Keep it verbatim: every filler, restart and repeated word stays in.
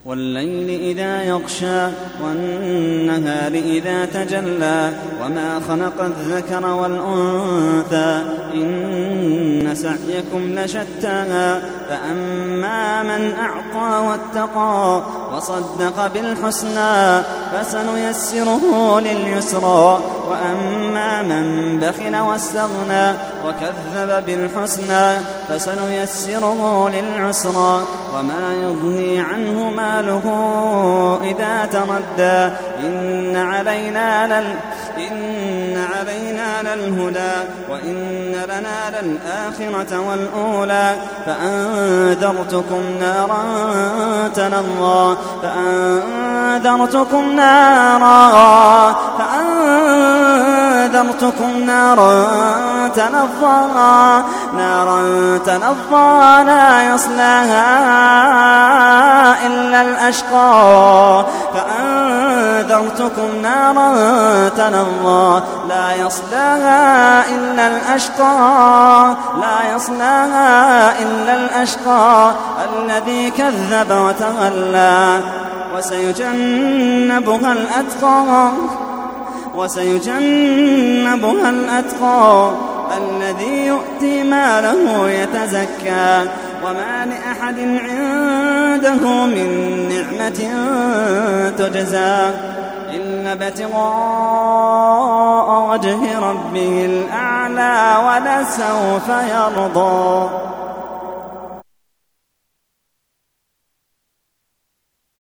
والليل إذا يغشى والنهار إذا تجلى وما خلق الذكر والأنثى إن سعيكم لشتى فأما من أعطى واتقى وصدق بالحسنى فسنيسره لليسرى وأما من بخل واستغنى وكذب بالحسنى فسنيسره للعسرى وما يغني عنه ماله إذا تردى إن علينا لل إن علينا للهدى وإن لنا للآخرة والأولى فأنذرتكم نارا تلظى فأنذرتكم نارا فأنذرتكم نارا تلظى نارا تلظى لا يصلاها إلا الأشقى فأنذرتكم نارا تلظى لا يصلاها إلا الأشقى لا يصلاها إلا الأشقى الذي كذب وتولى وسيجنبها الأتقى وسيجنبها الأتقى الذي يؤتي ماله يتزكى وما لأحد عنده من نعمة تجزى إلا ابتغاء وجه ربه الأعلى ولسوف يرضى.